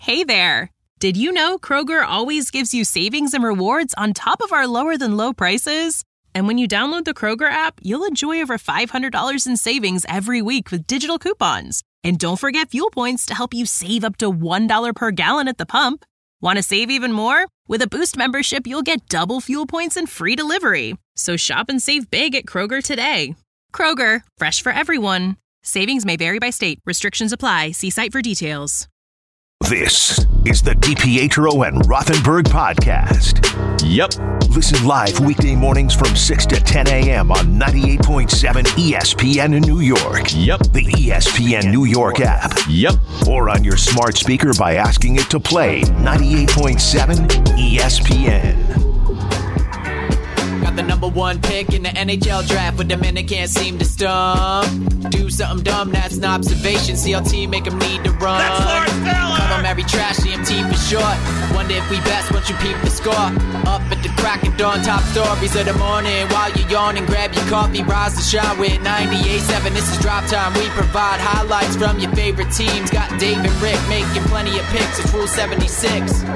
Hey there! Did you know Kroger always gives you savings and rewards on top of our lower-than-low prices? And when you download the Kroger app, you'll enjoy over $500 in savings every week with digital coupons. And don't forget fuel points to help you save up to $1 per gallon at the pump. Want to save even more? With a Boost membership, you'll get double fuel points and free delivery. So shop and save big at Kroger today. Kroger, fresh for everyone. Savings may vary by state. Restrictions apply. See site for details. This is the DiPietro and Rothenberg podcast. Yep. Listen live weekday mornings from 6 to 10 a.m. on 98.7 ESPN in New York. Yep. The ESPN New York app. Yep. Or on your smart speaker by asking it to play 98.7 ESPN. Got the number one pick in the NHL draft, but the men that can't seem to stump. Do something dumb, that's an observation. CLT make them need to run. That's Lawrence Taylor! Call them very trash, CMT for short. Wonder if we best once you peep the score. Up at the crack of dawn, top stories of the morning. While you're yawning, grab your coffee, rise to shine with 98.7. This is Drop Time. We provide highlights from your favorite teams. Got Dave and Rick making plenty of picks. It's Rule 76.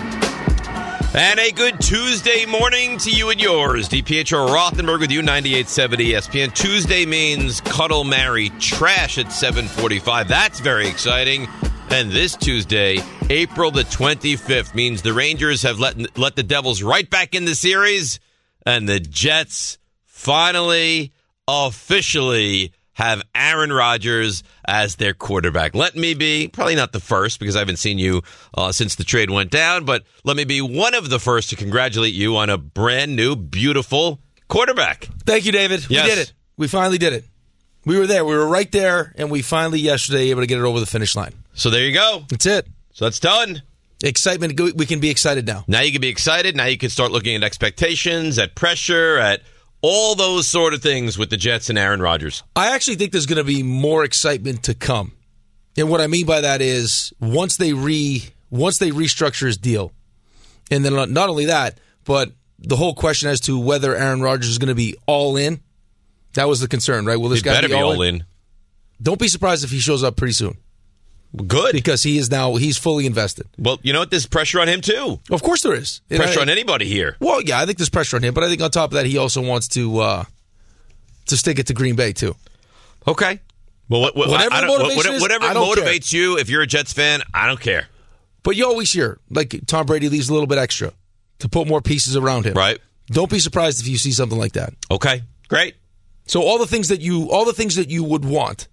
And a good Tuesday morning to you and yours. DiPietro Rothenberg with you, 98.7 ESPN. Tuesday means Cuddle, Marry, Trash at 7:45. That's very exciting. And this Tuesday, April the 25th, means the Rangers have let the Devils right back in the series. And the Jets finally, officially have Aaron Rodgers as their quarterback. Let me be, probably not the first because I haven't seen you since the trade went down, but let me be one of the first to congratulate you on a brand new, beautiful quarterback. Thank you, David. Yes. We did it. We finally did it. We were there. We were right there, and we finally yesterday able to get it over the finish line. So there you go. That's it. So that's done. Excitement. We can be excited now. Now you can be excited. Now you can start looking at expectations, at pressure, at all those sort of things with the Jets and Aaron Rodgers. I actually think there's going to be more excitement to come. And what I mean by that is once they restructure his deal, and then not only that, but the whole question as to whether Aaron Rodgers is going to be all in, that was the concern, right? Will this guy better be all in? Don't be surprised if he shows up pretty soon. Good. Because he's fully invested. Well, you know what? There's pressure on him, too. Of course there is. Pressure on anybody here. Well, yeah, I think there's pressure on him, but I think on top of that, he also wants to stick it to Green Bay, too. Okay. Well, whatever motivates you, if you're a Jets fan, I don't care. But you always hear, like Tom Brady leaves a little bit extra to put more pieces around him. Right. Don't be surprised if you see something like that. Okay. Great. So all the things that you would want,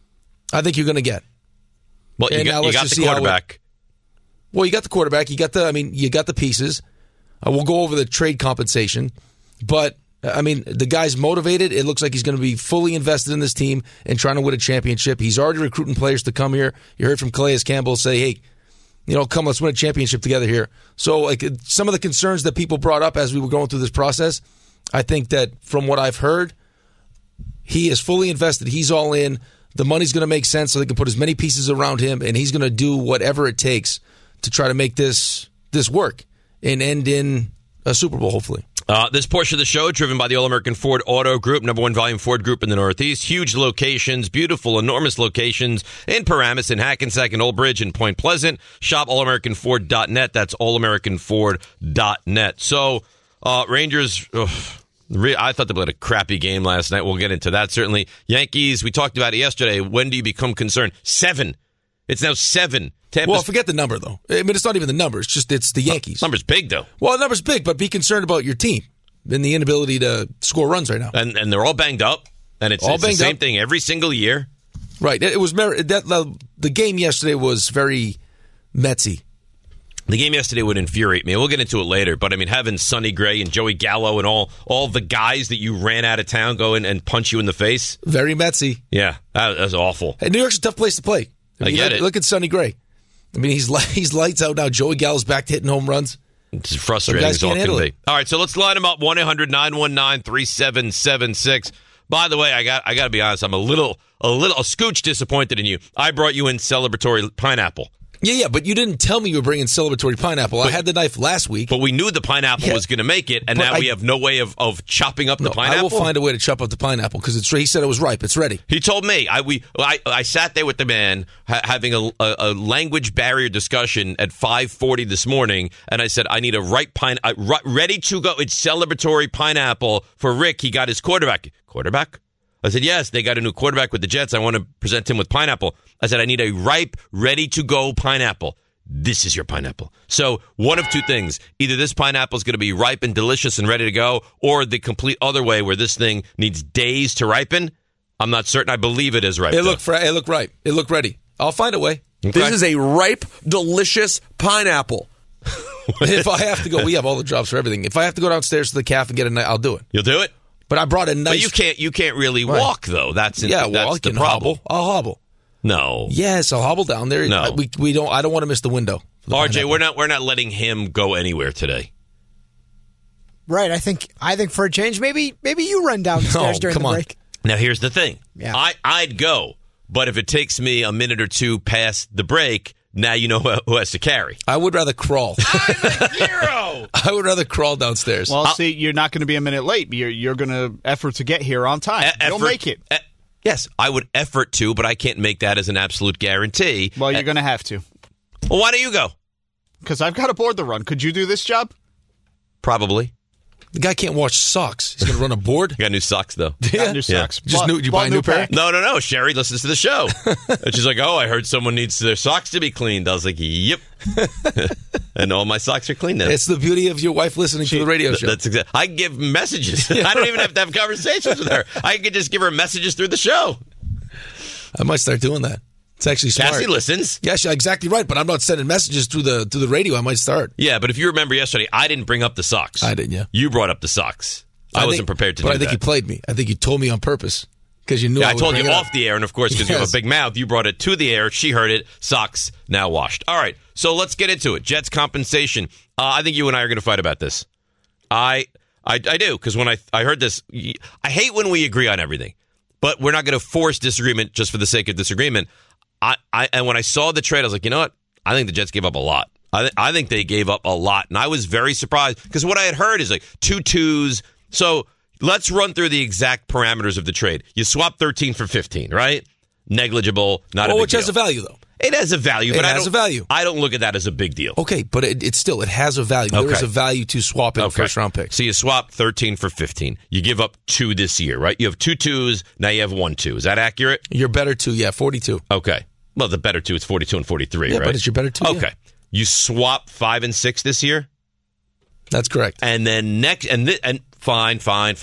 I think you're going to get. Well, you got the quarterback. You got the quarterback. You got the pieces. We'll go over the trade compensation. But, the guy's motivated. It looks like he's going to be fully invested in this team and trying to win a championship. He's already recruiting players to come here. You heard from Calais Campbell say, hey, come, let's win a championship together here. So, some of the concerns that people brought up as we were going through this process, I think that from what I've heard, he is fully invested. He's all in. The money's going to make sense so they can put as many pieces around him, and he's going to do whatever it takes to try to make this work and end in a Super Bowl, hopefully. This portion of the show driven by the All-American Ford Auto Group, number one volume Ford Group in the Northeast. Huge locations, beautiful, enormous locations in Paramus, in Hackensack, in Old Bridge, and Point Pleasant. Shop allamericanford.net. That's allamericanford.net. So, Rangers... I thought they played a crappy game last night. We'll get into that, certainly. Yankees, we talked about it yesterday. When do you become concerned? 7. It's now 7. Well, forget the number, though. It's not even the number. It's the Yankees. Number's big, though. Well, the number's big, but be concerned about your team and the inability to score runs right now. And they're all banged up, and it's the same thing every single year. Right. It was the game yesterday was very Metsy. The game yesterday would infuriate me. We'll get into it later, but having Sonny Gray and Joey Gallo and all the guys that you ran out of town go in and punch you in the face. Very Metsy. Yeah, that was awful. And New York's a tough place to play. I get it. Look at Sonny Gray. He's lights out now. Joey Gallo's back to hitting home runs. It's frustrating as all can be. All right, so let's line them up. 1-800-919-3776. By the way, I got to be honest. I'm a scooch disappointed in you. I brought you in celebratory pineapple. Yeah, but you didn't tell me you were bringing celebratory pineapple. I had the knife last week. But we knew the pineapple was going to make it, and now we have no way of chopping up the pineapple? I will find a way to chop up the pineapple because he said it was ripe. It's ready. He told me. I sat there with the man having a language barrier discussion at 5:40 this morning, and I said, I need a ripe ready to go. It's celebratory pineapple for Rick. He got his quarterback. Quarterback? I said, yes, they got a new quarterback with the Jets. I want to present him with pineapple. I said, I need a ripe, ready-to-go pineapple. This is your pineapple. So one of two things. Either this pineapple is going to be ripe and delicious and ready to go, or the complete other way where this thing needs days to ripen. I'm not certain. I believe it is ripe. It looked ripe. It looked ready. I'll find a way. Okay. This is a ripe, delicious pineapple. If I have to go, we have all the drops for everything. If I have to go downstairs to the cafe and get a knife, I'll do it. You'll do it? But I brought a nice... But you can't really walk, though. That's the problem. Hobble. I'll hobble. No. Yes, I'll hobble down there. No. We don't. I don't want to miss the window. RJ, we're not letting him go anywhere today. Right. I think for a change, maybe you run downstairs during the break. Now here's the thing. Yeah. I'd go, but if it takes me a minute or two past the break, now you know who has to carry. I would rather crawl. I'm a hero. I would rather crawl downstairs. Well, see, you're not going to be a minute late. You're going to effort to get here on time. You'll make it. Yes, I would effort to, but I can't make that as an absolute guarantee. Well, you're going to have to. Well, why don't you go? Because I've got to board the run. Could you do this job? Probably. The guy can't wash socks. He's going to run a board. You got new socks, though. Got new socks. Did you buy a new pair? No. Sherry listens to the show. And she's like, I heard someone needs their socks to be cleaned. I was like, yep. And all my socks are clean now. It's the beauty of your wife listening to the radio show. That's exactly. I give messages. I don't even have to have conversations with her. I could just give her messages through the show. I might start doing that. It's actually smart. Cassie listens. Yes, you're exactly right, but I'm not sending messages through the radio. I might start. Yeah, but if you remember yesterday, I didn't bring up the socks. I didn't, yeah. You brought up the socks. I wasn't prepared to do that. But I think you played me. I think you told me on purpose because you knew I would told you bring it off the air, and of course, because you have a big mouth, you brought it to the air. She heard it. Socks now washed. All right, so let's get into it. Jets compensation. I think you and I are going to fight about this. I do, because when I heard this, I hate when we agree on everything, but we're not going to force disagreement just for the sake of disagreement. And when I saw the trade, I was like, you know what? I think the Jets gave up a lot. I think they gave up a lot, and I was very surprised because what I had heard is like 2 twos. So let's run through the exact parameters of the trade. You swap 13 for 15, right? Negligible, not a big deal. Which has a value, though. It has a value, but I don't look at that as a big deal. Okay, but it has a value. Okay. There is a value to swapping first-round picks. So you swap 13 for 15. You give up 2 this year, right? You have 2 twos, now you have 1 2. Is that accurate? Your better 2, yeah, 42. Okay. Well, the better 2, it's 42 and 43, right? But it's your better 2, okay. Yeah. You swap 5 and 6 this year? That's correct. And then fine.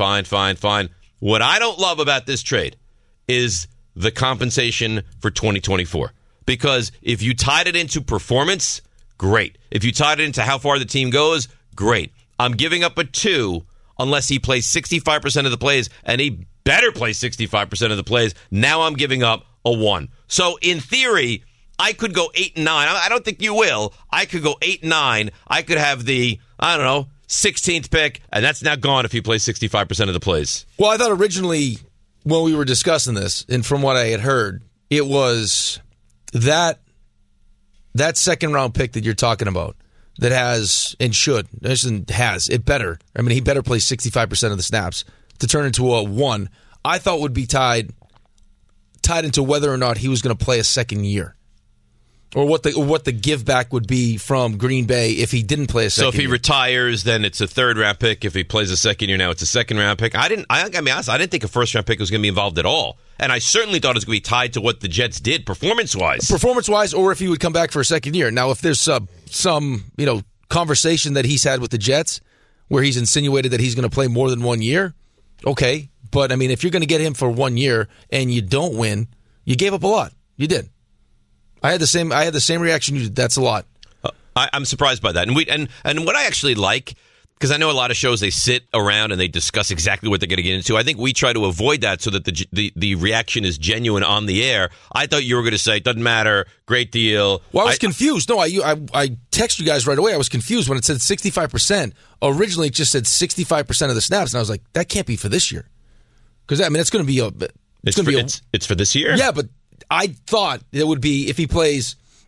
What I don't love about this trade is the compensation for 2024. Because if you tied it into performance, great. If you tied it into how far the team goes, great. I'm giving up a 2 unless he plays 65% of the plays, and he better play 65% of the plays. Now I'm giving up a 1. So in theory, I could go 8 and 9. I don't think you will. I could go 8 and 9. I could have the, 16th pick, and that's now gone if he plays 65% of the plays. Well, I thought originally when we were discussing this, and from what I had heard, it was that second-round pick that you're talking about that has and should, has, it better. I mean, he better play 65% of the snaps to turn into a 1, I thought would be tied into whether or not he was going to play a second year. Or what the give back would be from Green Bay if he didn't play a second year. So if he retires, then it's a 3rd-round pick. If he plays a second year now, it's a 2nd-round pick. I didn't think a 1st-round pick was going to be involved at all. And I certainly thought it was going to be tied to what the Jets did performance-wise. Performance-wise, or if he would come back for a second year. Now, if there's some conversation that he's had with the Jets where he's insinuated that he's going to play more than 1 year, okay. But, I mean, if you're going to get him for 1 year and you don't win, you gave up a lot. You did. I had the same reaction you did. That's a lot. I'm surprised by that. And what I actually like, because I know a lot of shows, they sit around and they discuss exactly what they're going to get into. I think we try to avoid that so that the reaction is genuine on the air. I thought you were going to say, it doesn't matter, great deal. Well, I was confused. No, I texted you guys right away. I was confused when it said 65%. Originally, it just said 65% of the snaps. And I was like, that can't be for this year. Because, I mean, it's going to be it's for this year? Yeah, but I thought it would be if he plays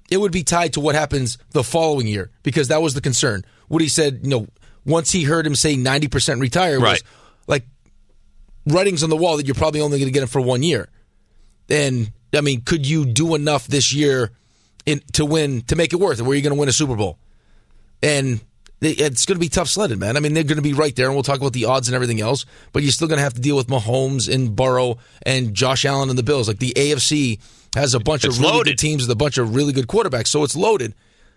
it would be tied to what happens the following year, because that was the concern. Woody said, once he heard him say 90% retire, was like writings on the wall that you're probably only going to get him for 1 year. And, I mean, could you do enough this year to make it worth it? Where you're going to win a Super Bowl? And it's going to be tough sledding, man. I mean, they're going to be right there, and we'll talk about the odds and everything else, but you're still going to have to deal with Mahomes and Burrow and Josh Allen and the Bills. Like, the AFC has a bunch of really good teams with a bunch of really good quarterbacks, so it's loaded.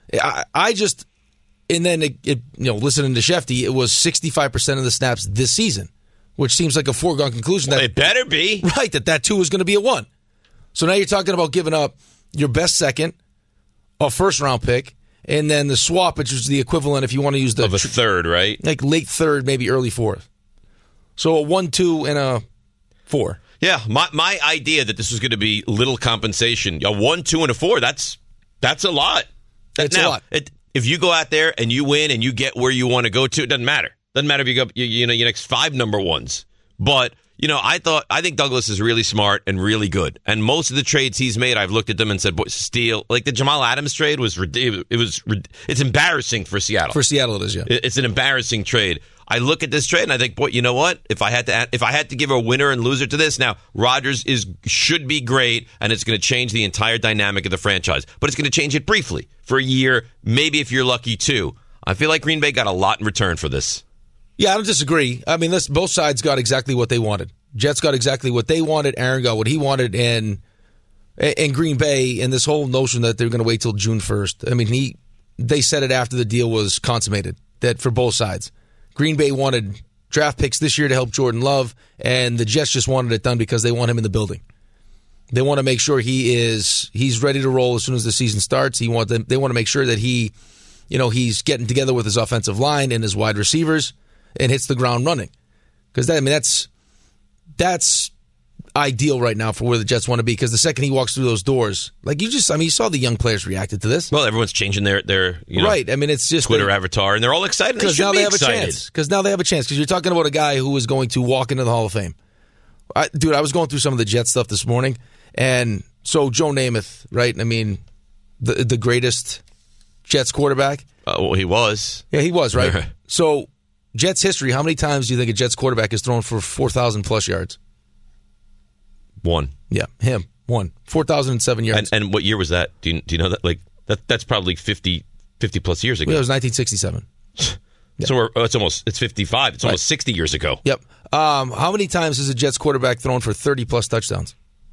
And then, listening to Shefty, it was 65% of the snaps this season, which seems like a foregone conclusion. It better be. Right, that 2 is going to be a 1. So now you're talking about giving up your best second, a first-round pick, and then the swap, which is the equivalent if you want to use of a third, right? Like late third, maybe early fourth. So a 1, 2, and a 4. Yeah, my idea that this was going to be little compensation, a 1, 2, and a 4, that's a lot. That's a lot. If you go out there and you win and you get where you want to go to, it doesn't matter. Doesn't matter if you go, your next 5 number ones. But I think Douglas is really smart and really good. And most of the trades he's made, I've looked at them and said, boy, steal. Like the Jamal Adams trade it's embarrassing for Seattle. For Seattle, it is, yeah. It's an embarrassing trade. I look at this trade and I think, boy, you know what? If I had to give a winner and loser to this, now Rodgers should be great, and it's going to change the entire dynamic of the franchise. But it's going to change it briefly for a year, maybe if you're lucky too. I feel like Green Bay got a lot in return for this. Yeah, I don't disagree. I mean, both sides got exactly what they wanted. Jets got exactly what they wanted. Aaron got what he wanted, and Green Bay, and this whole notion that they're going to wait till June 1st. I mean, they said it after the deal was consummated, that for both sides. Green Bay wanted draft picks this year to help Jordan Love, and the Jets just wanted it done because they want him in the building. They want to make sure he's ready to roll as soon as the season starts. They want to make sure that he's getting together with his offensive line and his wide receivers and hits the ground running. Because that's ideal right now for where the Jets want to be, because the second he walks through those doors, like you saw the young players reacted to this. Well, everyone's changing their right. I mean, it's just Twitter avatar, and they're all excited. Because now they have a chance. Because now they have a chance. Because you're talking about a guy who is going to walk into the Hall of Fame. I was going through some of the Jets stuff this morning, and so Joe Namath, right? I mean, the greatest Jets quarterback. Well, he was. Yeah, he was, right? So Jets history. How many times do you think a Jets quarterback has thrown for 4,000 plus yards? 1. Yeah, him. 1. 4,007 yards. And what year was that? Do you know that? Like that's probably 50 plus years ago. Yeah, it was 1967. Yeah. So it's 55. It's almost 60 years ago. Yep. How many times has a Jets quarterback thrown for 30 plus touchdowns?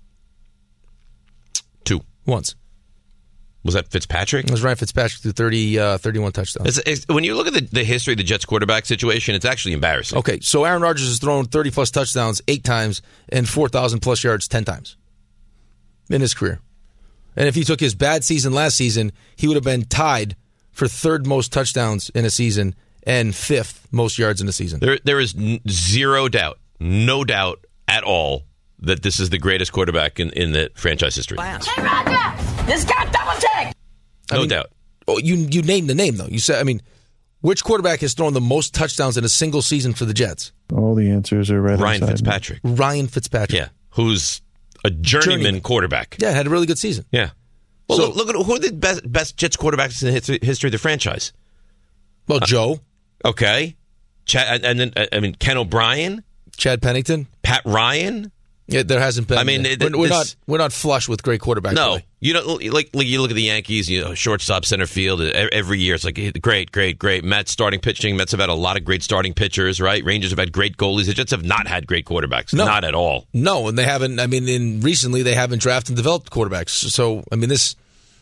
2. Once. Was that Fitzpatrick? It was Ryan Fitzpatrick through 31 touchdowns. When you look at the history of the Jets quarterback situation, it's actually embarrassing. Okay, so Aaron Rodgers has thrown 30-plus touchdowns 8 times and 4,000-plus yards 10 times in his career. And if you took his bad season last season, he would have been tied for 3rd most touchdowns in a season and 5th most yards in a season. There is zero doubt, no doubt at all, that this is the greatest quarterback in the franchise history. Hey, Roger! This got double take! No doubt. Oh, you named the name, though. You said, which quarterback has thrown the most touchdowns in a single season for the Jets? All the answers are right. Ryan Fitzpatrick. Ryan Fitzpatrick. Yeah, who's a journeyman quarterback. Yeah, had a really good season. Yeah. Well, so, look at who are the best Jets quarterbacks in the history of the franchise. Well, Joe. Okay. And then, Ken O'Brien. Chad Pennington. Pat Ryan. Yeah, there hasn't been. We're not flush with great quarterbacks. No, play. you know, like you look at the Yankees, shortstop, center field. Every year, it's like great. Mets starting pitching. Mets have had a lot of great starting pitchers, right? Rangers have had great goalies. The Jets have not had great quarterbacks, not at all. No, and they haven't. Recently they haven't drafted and developed quarterbacks. So this.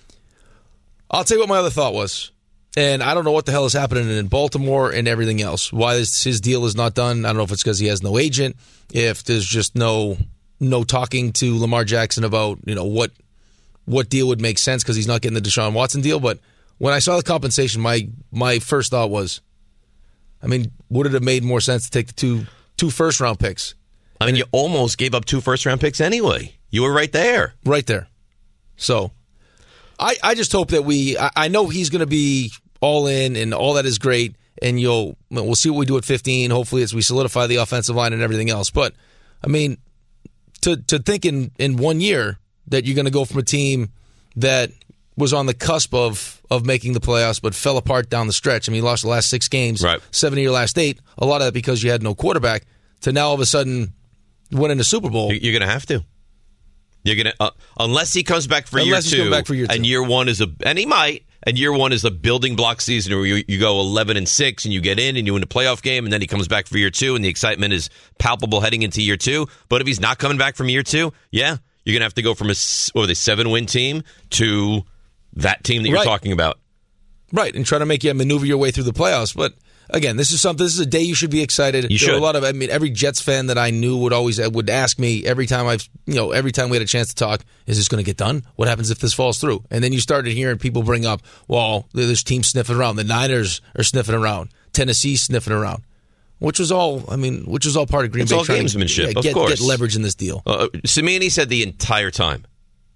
I'll tell you what my other thought was, and I don't know what the hell is happening in Baltimore and everything else. Why his deal is not done? I don't know if it's because he has no agent, if there's just no talking to Lamar Jackson about what deal would make sense because he's not getting the Deshaun Watson deal. But when I saw the compensation, my first thought was, would it have made more sense to take the two first-round picks? You almost gave up 2 first-round picks anyway. You were right there. Right there. So I just hope that I know he's going to be all in and all that is great, and we'll see what we do at 15. Hopefully we solidify the offensive line and everything else. But, to think in 1 year that you're going to go from a team that was on the cusp of making the playoffs, but fell apart down the stretch. I mean, he lost the last 6 games, right. 7 of your last 8. A lot of that because you had no quarterback. To now all of a sudden winning the Super Bowl. You're going to have to. You're going to unless he comes back for year 2, and year 1 is and he might. And year 1 is a building block season where you go 11-6 and you get in and you win a playoff game, and then he comes back for year 2, and the excitement is palpable heading into year 2. But if he's not coming back from year 2, yeah, you're going to have to go from a 7-win team to that team that you're talking about. Right, and try to make you maneuver your way through the playoffs. But again, this is a day you should be excited. You should. There are a lot of, every Jets fan that I knew would ask me every time we had a chance to talk, is this going to get done? What happens if this falls through? And then you started hearing people bring up, well, there's teams sniffing around. The Niners are sniffing around. Tennessee's sniffing around. Which was all part of Green Bay. It's all gamesmanship, of course. Get leverage in this deal. Cimini said the entire time,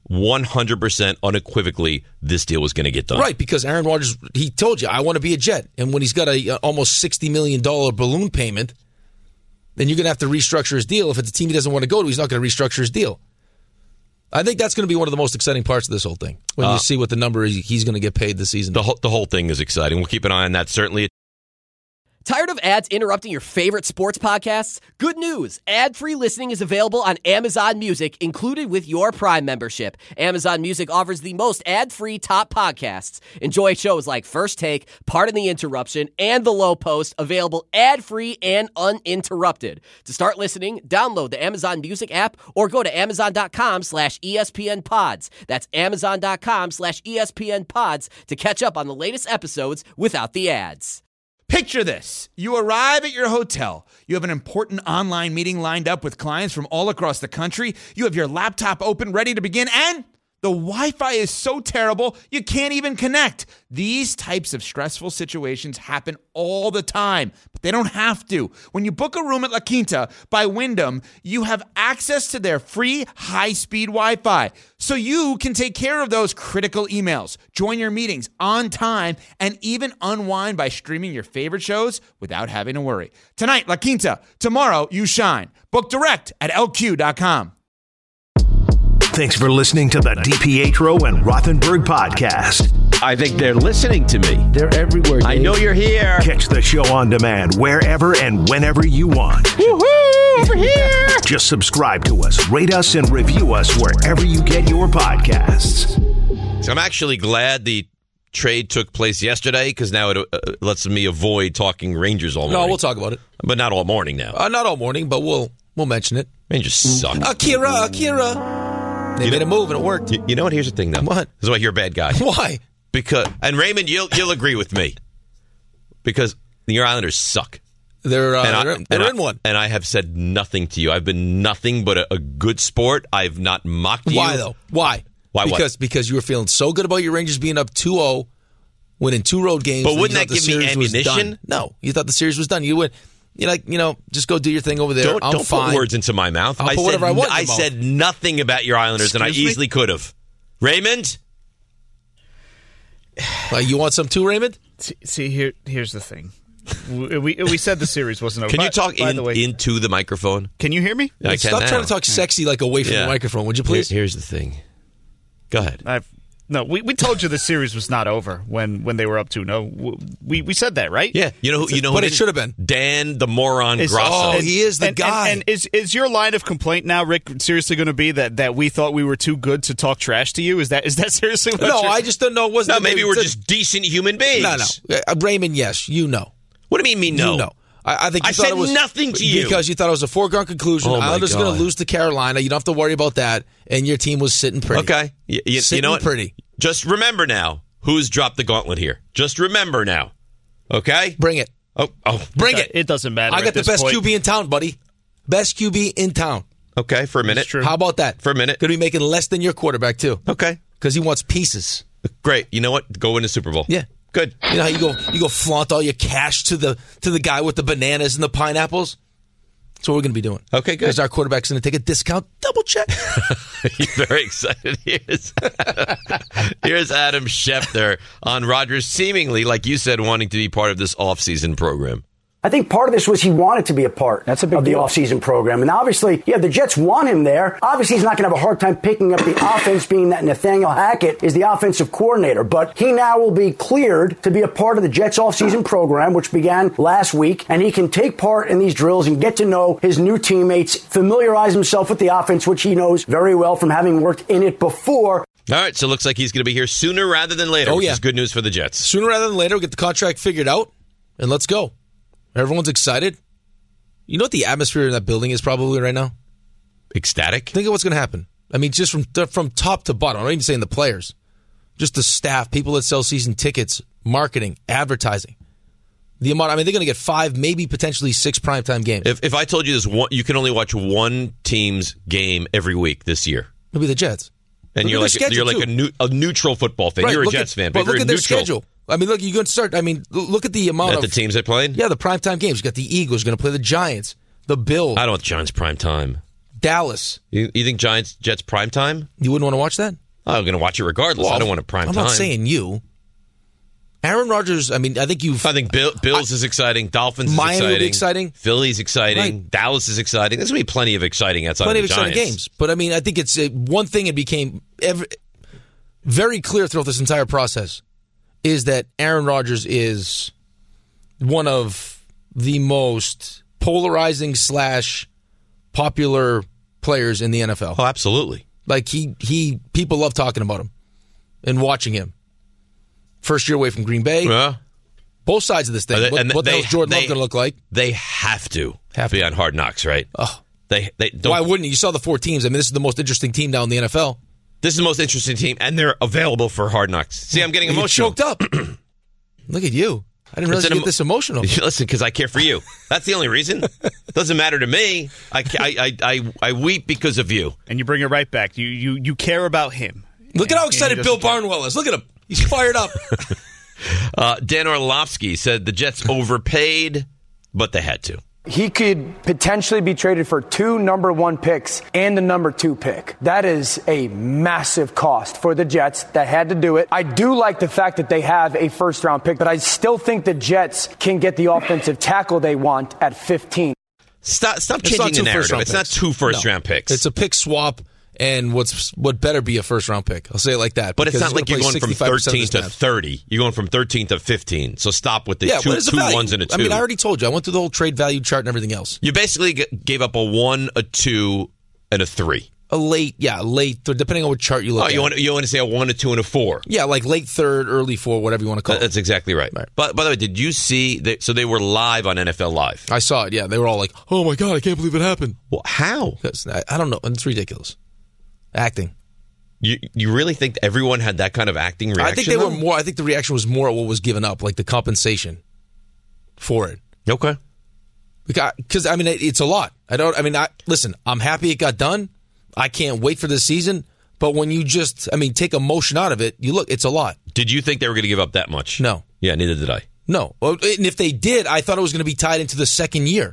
100% unequivocally, this deal was going to get done. Right, because Aaron Rodgers, he told you, I want to be a Jet. And when he's got a almost $60 million balloon payment, then you're going to have to restructure his deal. If it's a team he doesn't want to go to, he's not going to restructure his deal. I think that's going to be one of the most exciting parts of this whole thing, when you see what the number is he's going to get paid this season. The whole thing is exciting. We'll keep an eye on that, certainly. Tired of ads interrupting your favorite sports podcasts? Good news! Ad-free listening is available on Amazon Music, included with your Prime membership. Amazon Music offers the most ad-free top podcasts. Enjoy shows like First Take, Pardon the Interruption, and The Low Post, available ad-free and uninterrupted. To start listening, download the Amazon Music app or go to amazon.com/ESPNpods. That's amazon.com/ESPNpods to catch up on the latest episodes without the ads. Picture this. You arrive at your hotel. You have an important online meeting lined up with clients from all across the country. You have your laptop open, ready to begin, and the Wi-Fi is so terrible, you can't even connect. These types of stressful situations happen all the time, but they don't have to. When you book a room at La Quinta by Wyndham, you have access to their free high-speed Wi-Fi, so you can take care of those critical emails, join your meetings on time, and even unwind by streaming your favorite shows without having to worry. Tonight, La Quinta. Tomorrow, you shine. Book direct at LQ.com. Thanks for listening to the DiPietro and Rothenberg podcast. I think they're listening to me. They're everywhere, Dave. I know you're here. Catch the show on demand wherever and whenever you want. Woohoo! Over here! Just subscribe to us, rate us, and review us wherever you get your podcasts. So I'm actually glad the trade took place yesterday, because now it lets me avoid talking Rangers all morning. No, we'll talk about it. But not all morning now. Not all morning, but we'll mention it. Rangers suck. Akira. They made a move and it worked. You know what? Here's the thing, though. What? This is why you're a bad guy. Why? And Raymond, you'll agree with me, because your Islanders suck. They're in one. And I have said nothing to you. I've been nothing but a good sport. I've not mocked you. Why, though? Why? Because you were feeling so good about your Rangers being up 2-0, winning 2 road games. But wouldn't that give me ammunition? No. You thought the series was done. You would. Just go do your thing over there. Don't put words into my mouth. I'll put whatever I want in my mouth. I said nothing about your Islanders, and I easily could have. Raymond? You want some too, Raymond? See, here's the thing. We said the series wasn't over. Can you talk into the microphone? Can you hear me? I can Stop trying to talk sexy away from the microphone, would you please? Here's the thing. Go ahead. We told you the series was not over when they were up 2-0. We said that, right? Yeah. You know but it should have been. Dan the moron Grasso. Oh, he is the guy. And is your line of complaint now, Rick, seriously going to be that we thought we were too good to talk trash to you? Is that seriously what I just don't know. No, maybe we're just decent human beings. No. Raymond, yes, you know. What do you mean, no? You know. I think I said nothing to you. Because you thought it was a foregone conclusion. Islanders are going to lose to Carolina. You don't have to worry about that. And your team was sitting pretty. Okay. You know what? Pretty. Just remember now who's dropped the gauntlet here. Just remember now. Okay? Bring it. Oh, bring it. It doesn't matter. I got the best QB in town, buddy. Best QB in town. Okay, for a minute. True. How about that? For a minute. Going to be making less than your quarterback, too. Okay. Because he wants pieces. Great. You know what? Go win the Super Bowl. Yeah. Good. You know how you go flaunt all your cash to the guy with the bananas and the pineapples? That's what we're going to be doing. Okay, good. Because our quarterback's going to take a discount. Double check. You're very excited. Here's Adam Schefter on Rodgers, seemingly, like you said, wanting to be part of this offseason program. I think part of this was he wanted to be a part of the offseason program. And obviously, the Jets want him there. Obviously, he's not going to have a hard time picking up the offense, being that Nathaniel Hackett is the offensive coordinator. But he now will be cleared to be a part of the Jets offseason program, which began last week. And he can take part in these drills and get to know his new teammates, familiarize himself with the offense, which he knows very well from having worked in it before. All right, so it looks like he's going to be here sooner rather than later, which is good news for the Jets. Sooner rather than later, we'll get the contract figured out, and let's go. Everyone's excited. You know what the atmosphere in that building is probably right now? Ecstatic. Think of what's going to happen. I mean, just from top to bottom. I'm not even saying the players. Just the staff, people that sell season tickets, marketing, advertising. The amount. I mean, they're going to get 5, maybe potentially 6 primetime games. If I told you this, you can only watch one team's game every week this year. It'll be the Jets. And you're like a neutral football fan. Right, you're a Jets fan, but look you're at their schedule. I mean, look, you're going to start. I mean, look at the amount of the teams they played. Yeah, the primetime games. You got the Eagles. You're going to play the Giants, the Bills. I don't want Giants primetime. Dallas. You think Jets primetime? You wouldn't want to watch that? I'm going to watch it regardless. Well, I don't want a primetime. I'm not saying you. Aaron Rodgers. I mean, I think Bills is exciting. Dolphins is Miami exciting. Will be exciting. Philly's exciting. Right. Dallas is exciting. There's going to be plenty of exciting outside plenty of the exciting Giants. games. But I mean, I think it's one thing. It became very clear throughout this entire process is that Aaron Rodgers is one of the most polarizing / popular players in the NFL. Oh, absolutely. Like people love talking about him and watching him. First year away from Green Bay. Yeah. Both sides of this thing. What the hell is Jordan Love going to look like? They have to be on Hard Knocks, right? Oh. They don't. Why wouldn't you? You saw the 4 teams. I mean, this is the most interesting team now in the NFL. This is the most interesting team, and they're available for Hard Knocks. See, I'm getting emotional. You choked up. Look at you. I didn't realize you get this emotional. Listen, because I care for you. That's the only reason. Doesn't matter to me. I weep because of you. And you bring it right back. You care about him. Look at how excited Bill Barnwell is. Look at him. He's fired up. Dan Orlovsky said the Jets overpaid, but they had to. He could potentially be traded for 2 number 1 picks and the number 2 pick. That is a massive cost for the Jets that had to do it. I do like the fact that they have a first-round pick, but I still think the Jets can get the offensive tackle they want at 15. Stop changing the narrative. It's not 2 first-round picks. It's a pick swap. And what better be a first-round pick? I'll say it like that. But it's not like you're going from 13 to 30. You're going from 13 to 15. So stop with the two 1s and a 2. I mean, I already told you. I went through the whole trade value chart and everything else. You basically gave up a 1, a 2, and a 3. A late, depending on what chart you look at. You want to say a 1, a 2, and a 4. Yeah, like late 3rd, early 4, whatever you want to call it. That's exactly right. But by the way, did you see? So they were live on NFL Live. I saw it, yeah. They were all like, oh my God, I can't believe it happened. Well, how? I don't know. It's ridiculous. Acting. You really think everyone had that kind of acting reaction? I think they were more. I think the reaction was more at what was given up, like the compensation for it. Okay. Because I mean, it's a lot. Listen. I'm happy it got done. I can't wait for this season. But when you take emotion out of it, it's a lot. Did you think they were going to give up that much? No. Yeah, neither did I. No. And if they did, I thought it was going to be tied into the second year.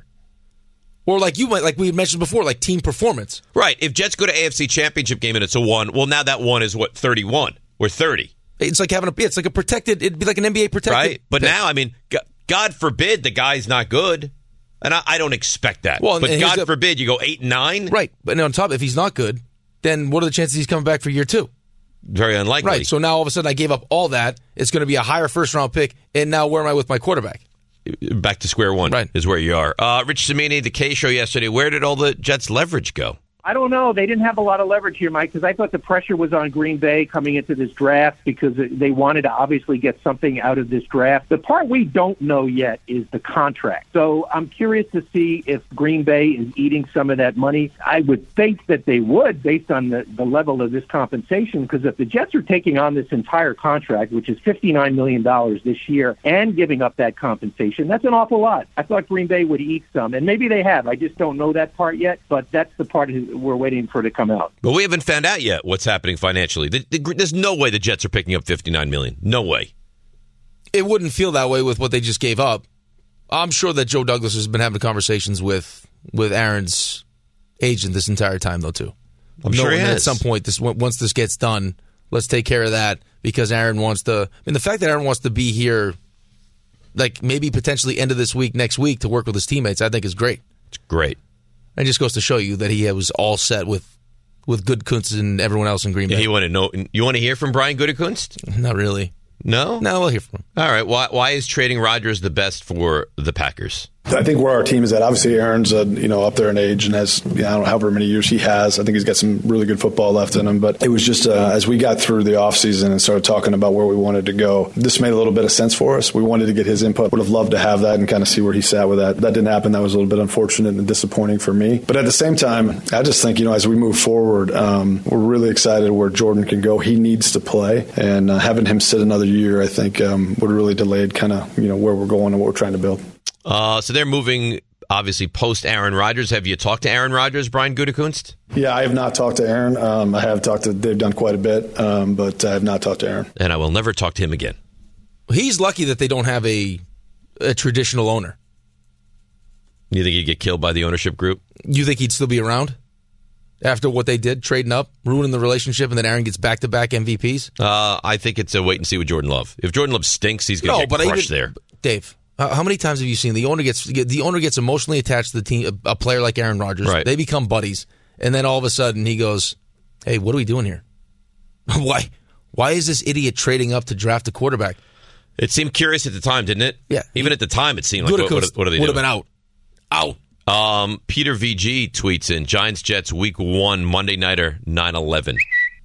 Or like we had mentioned before, like team performance. Right. If Jets go to AFC Championship game and it's a 1, well, now that 1 is 31 or 30. It's like it's like a protected. It'd be like an NBA protected. Right. But now, I mean, God forbid the guy's not good, and I don't expect that. Well, but God forbid you go 8 and 9. Right. But on top, if he's not good, then what are the chances he's coming back for year 2? Very unlikely. Right. So now all of a sudden I gave up all that. It's going to be a higher first round pick, and now where am I with my quarterback? Back to square one is where you are. Rich Cimini, the K Show yesterday. Where did all the Jets' leverage go? I don't know. They didn't have a lot of leverage here, Mike, because I thought the pressure was on Green Bay coming into this draft because they wanted to obviously get something out of this draft. The part we don't know yet is the contract. So I'm curious to see if Green Bay is eating some of that money. I would think that they would based on the level of this compensation, because if the Jets are taking on this entire contract, which is $59 million this year, and giving up that compensation, that's an awful lot. I thought Green Bay would eat some, and maybe they have. I just don't know that part yet, but that's the part we're waiting for it to come out. But we haven't found out yet what's happening financially. There's no way the Jets are picking up $59 million. No way. It wouldn't feel that way with what they just gave up. I'm sure that Joe Douglas has been having conversations with Aaron's agent this entire time, though, too. I'm sure he has. At some point, once this gets done, let's take care of that because Aaron wants to. I mean, the fact that Aaron wants to be here like maybe potentially end of this week, next week to work with his teammates, I think is great. It's great. It just goes to show you that he was all set with Gutekunst and everyone else in Green Bay. You want to hear from Brian Gutekunst? Not really. No? No, we'll hear from him. All right. Why is trading Rodgers the best for the Packers? I think where our team is at, obviously Aaron's up there in age and has, I don't know, however many years he has. I think he's got some really good football left in him. But it was just as we got through the offseason and started talking about where we wanted to go, this made a little bit of sense for us. We wanted to get his input. Would have loved to have that and kind of see where he sat with that. That didn't happen. That was a little bit unfortunate and disappointing for me. But at the same time, I just think, as we move forward, we're really excited where Jordan can go. He needs to play. And having him sit another year, I think, would really delayed kind of, where we're going and what we're trying to build. So they're moving, obviously, post Aaron Rodgers. Have you talked to Aaron Rodgers, Brian Gutekunst? Yeah, I have not talked to Aaron. I have talked to Dave Dunn quite a bit, but I have not talked to Aaron. And I will never talk to him again. He's lucky that they don't have a traditional owner. You think he'd get killed by the ownership group? You think he'd still be around after what they did, trading up, ruining the relationship, and then Aaron gets back-to-back MVPs? I think it's a wait and see with Jordan Love. If Jordan Love stinks, he's going to get crushed there. Dave, how many times have you seen the owner gets emotionally attached to the team, a player like Aaron Rodgers? Right. They become buddies, and then all of a sudden he goes, "Hey, what are we doing here? Why is this idiot trading up to draft a quarterback?" It seemed curious at the time, didn't it? Yeah. Even at the time, it seemed like, what are they doing? Would have been out. Peter VG tweets in, Giants-Jets Week 1, Monday Nighter, 9/11.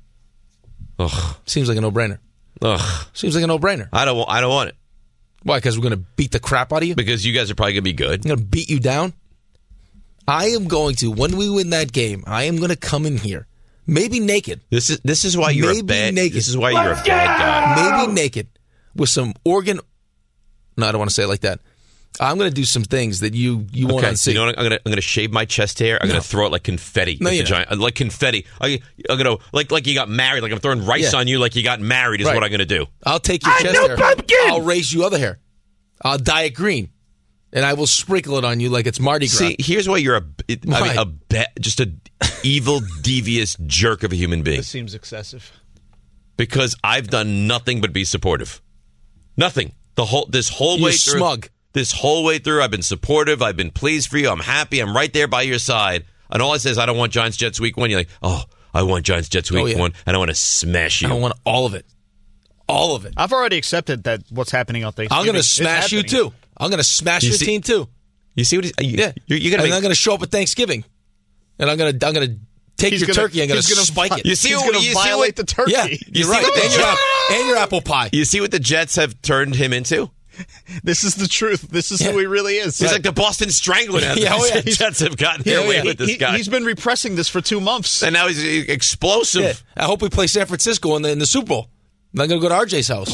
Ugh. Seems like a no-brainer. Ugh. Seems like a no-brainer. I don't want it. Why? Because we're going to beat the crap out of you? Because you guys are probably going to be good. I'm going to beat you down? I am going to, when we win that game, I am going to come in here, maybe naked. This is why you're a bad naked. This is why you're a bad guy. Maybe naked with some organ. No, I don't want to say it like that. I'm going to do some things that you won't unsee. So you know what? I'm going to shave my chest hair. I'm going to throw it like confetti. No, like confetti. I'm going to like you got married. Like I'm throwing rice on you. Like you got married is what I'm going to do. I'll take your chest hair. Pumpkin. I'll raise you other hair. I'll dye it green, and I will sprinkle it on you like it's Mardi Gras. See, here's why you're just a evil, devious jerk of a human being. This seems excessive. Because I've done nothing but be supportive. Nothing. This whole way through. Smug. This whole way through, I've been supportive. I've been pleased for you. I'm happy. I'm right there by your side. And all I say is, I don't want Giants-Jets Week 1. You're like, oh, I want Giants-Jets Week 1, and I want to smash you. I want all of it. All of it. I've already accepted that what's happening on Thanksgiving. I'm going to smash you, too. I'm going to smash your team, too. You see what he's... Yeah. You're gonna and I'm going to show up at Thanksgiving. And I'm going to take your turkey. I'm going to spike it. You see he's going to violate the turkey. Yeah, you're right. And your apple pie. You see what the Jets have turned him into? This is the truth. This is who he really is. He's like the Boston Strangler. The Jets have gotten their way with this guy. He's been repressing this for 2 months. And now he's explosive. Yeah. I hope we play San Francisco in the Super Bowl. I'm going to go to RJ's house.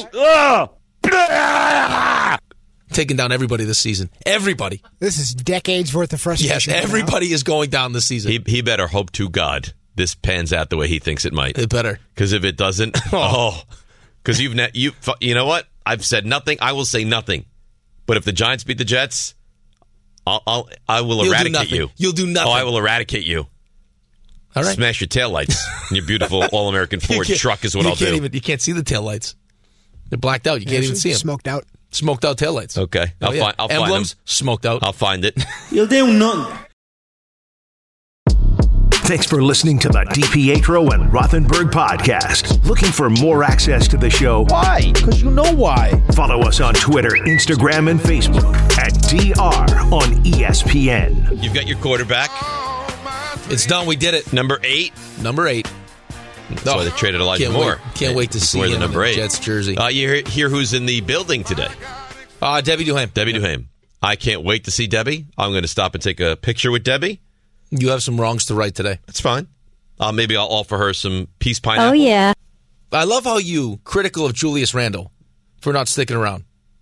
Taking down everybody this season. Everybody. This is decades worth of frustration. Yes, everybody is going down this season. He better hope to God this pans out the way he thinks it might. It better. Because if it doesn't, because you know what? I've said nothing. I will say nothing. But if the Giants beat the Jets, I will eradicate you. You'll do nothing. Oh, I will eradicate you. All right. Smash your taillights. Your beautiful All-American Ford truck is what I'll do. You can't see the taillights. They're blacked out. You can't even see them. Smoked out. Smoked out taillights. Okay. I'll find Emblems, them. Smoked out. I'll find it. You'll do nothing. Thanks for listening to the DiPietro and Rothenberg podcast. Looking for more access to the show? Why? Because you know why. Follow us on Twitter, Instagram, and Facebook at DR on ESPN. You've got your quarterback. It's done. We did it. Number 8. That's why they traded Elijah Moore. Can't wait to see him the number in 8 Jets jersey. You hear who's in the building today? Debbie Duham. Debbie Duham. I can't wait to see Debbie. I'm going to stop and take a picture with Debbie. You have some wrongs to right today. That's fine. Maybe I'll offer her some peace pineapple. Oh, yeah. I love how you critical of Julius Randle for not sticking around.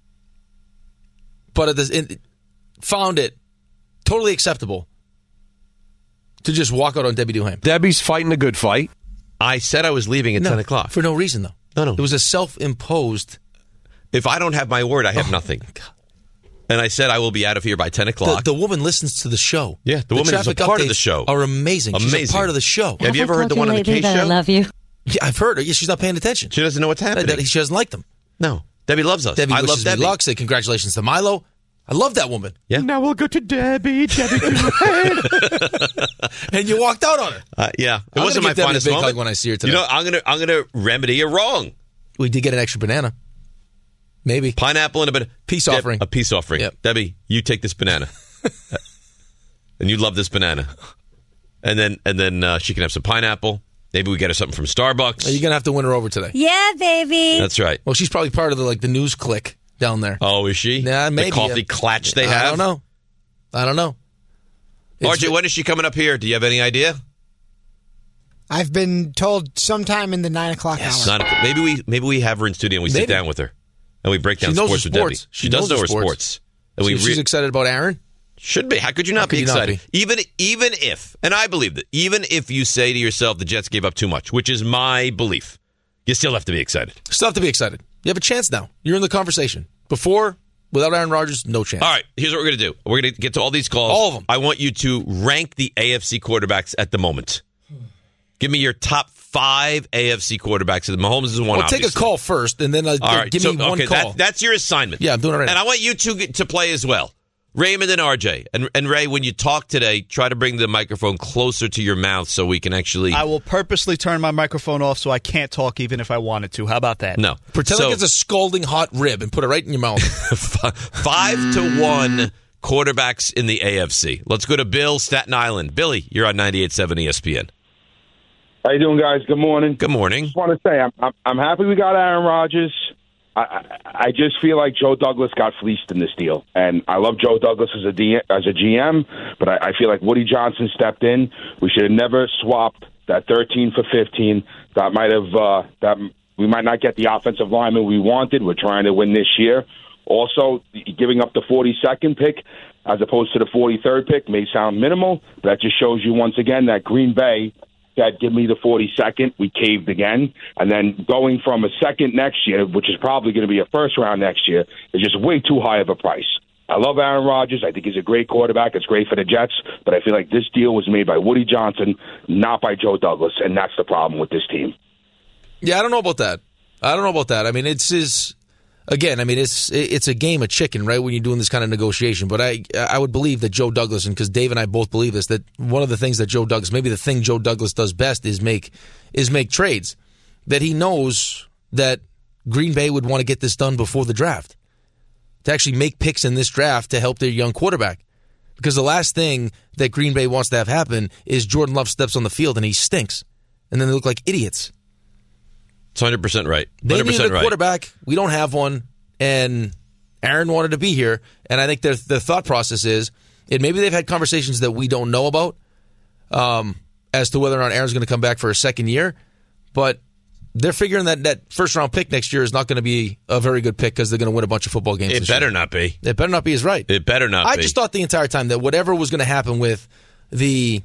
But found it totally acceptable to just walk out on Debbie Duham. Debbie's fighting a good fight. I said I was leaving at 10 o'clock. For no reason, though. No. It was a self-imposed... If I don't have my word, I have nothing. God. And I said I will be out of here by 10 o'clock. The woman listens to the show. Yeah, the woman is a part of the show. Are amazing. She's a part of the show. Have you ever heard the one on the K show? I love you. Yeah, I've heard her. Yeah, she's not paying attention. She doesn't know what's happening. She doesn't like them. No. Debbie loves us. Debbie I wishes love Debbie. me luck. Say congratulations to Milo. I love that woman. Yeah. Now we'll go to Debbie. And you walked out on her. Yeah, it I'm wasn't my gonna give Debbie finest a big moment hug when I see her today. You know, I'm gonna remedy you wrong. We did get an extra banana. Maybe pineapple and a banana. Peace offering. A peace offering. Yep. Debbie, you take this banana, and you love this banana, and then she can have some pineapple. Maybe we get her something from Starbucks. You're gonna have to win her over today. Yeah, baby. That's right. Well, she's probably part of the news clique down there. Oh, is she? Nah, maybe. The coffee clatch they have? I don't know. RJ, when is she coming up here? Do you have any idea? I've been told sometime in the 9 o'clock hour. Maybe we have her in studio and we sit down with her and we break down She knows sports her with Debbie. sports. She does know her sports. And She's excited about Aaron? Should be. How could you not be excited? Even if, and I believe that, even if you say to yourself the Jets gave up too much, which is my belief, you still have to be excited. Still have to be excited. You have a chance now. You're in the conversation. Before, without Aaron Rodgers, no chance. All right, here's what we're going to do. We're going to get to all these calls. All of them. I want you to rank the AFC quarterbacks at the moment. Give me your top 5 AFC quarterbacks. Mahomes is one, take a call first, and then give me one call. That's your assignment. Yeah, I'm doing it right now. And I want you to play as well. Raymond and RJ. And Ray, when you talk today, try to bring the microphone closer to your mouth so we can actually... I will purposely turn my microphone off so I can't talk even if I wanted to. How about that? No. Pretend like it's a scalding hot rib and put it right in your mouth. 5-1 quarterbacks in the AFC. Let's go to Bill, Staten Island. Billy, you're on 98.7 ESPN. How you doing, guys? Good morning. Good morning. Just want to say I'm happy we got Aaron Rodgers. I just feel like Joe Douglas got fleeced in this deal, and I love Joe Douglas as a GM, but I feel like Woody Johnson stepped in. We should have never swapped that 13 for 15. We might not get the offensive lineman we wanted. We're trying to win this year. Also, giving up the 42nd pick as opposed to the 43rd pick may sound minimal, but that just shows you once again that Green Bay said, give me the 42nd. We caved again. And then going from a second next year, which is probably going to be a first round next year, is just way too high of a price. I love Aaron Rodgers. I think he's a great quarterback. It's great for the Jets. But I feel like this deal was made by Woody Johnson, not by Joe Douglas. And that's the problem with this team. Yeah, I don't know about that. I mean, it's a game of chicken, right, when you're doing this kind of negotiation. But I would believe that Joe Douglas, and because Dave and I both believe this, that one of the things that Joe Douglas, maybe the thing Joe Douglas does best is make trades. That he knows that Green Bay would want to get this done before the draft, to actually make picks in this draft to help their young quarterback. Because the last thing that Green Bay wants to have happen is Jordan Love steps on the field and he stinks. And then they look like idiots. It's 100% right. 100% they needed a right. quarterback. We don't have one. And Aaron wanted to be here. And I think their thought process is, and maybe they've had conversations that we don't know about as to whether or not Aaron's going to come back for a second year. But they're figuring that first-round pick next year is not going to be a very good pick because they're going to win a bunch of football games. It better not be. It better not be is right. It better not be. I just thought the entire time that whatever was going to happen with the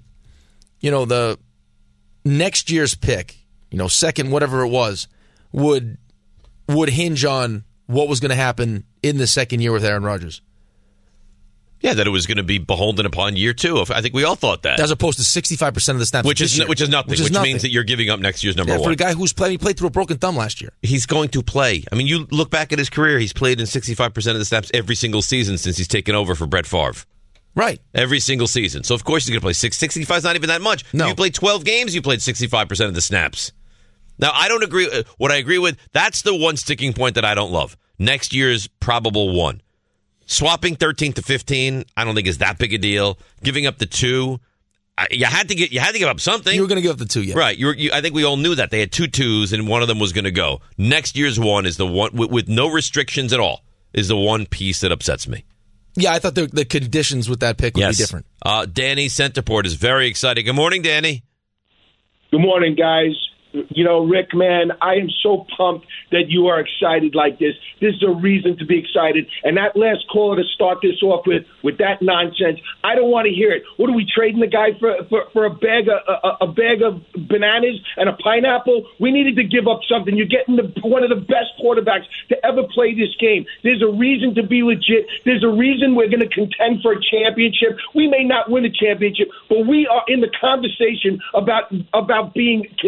next year's pick, second, whatever it was, would hinge on what was going to happen in the second year with Aaron Rodgers. Yeah, that it was going to be beholden upon year 2. I think we all thought that. As opposed to 65% of the snaps which is nothing. Which nothing. Means that you're giving up next year's number 1. For a guy who's played through a broken thumb last year. He's going to play. I mean, you look back at his career, he's played in 65% of the snaps every single season since he's taken over for Brett Favre. Right. Every single season. So, of course, he's going to play 65 is not even that much. No. If you played 12 games, you played 65% of the snaps. Now, I don't agree. What I agree with, that's the one sticking point that I don't love. Next year's probable 1. Swapping 13 to 15, I don't think is that big a deal. Giving up the 2, you had to give up something. You were going to give up the 2, yeah. Right. I think we all knew that. They had 2 2s, and one of them was going to go. Next year's 1 is the one, with no restrictions at all, is the one piece that upsets me. Yeah, I thought the conditions with that pick would be different. Danny Centerport is very excited. Good morning, Danny. Good morning, guys. Rick, man, I am so pumped that you are excited like this. This is a reason to be excited. And that last caller to start this off with that nonsense, I don't want to hear it. What are we trading the guy for a bag of bananas and a pineapple? We needed to give up something. You're getting one of the best quarterbacks to ever play this game. There's a reason to be legit. There's a reason we're going to contend for a championship. We may not win a championship, but we are in the conversation about being contending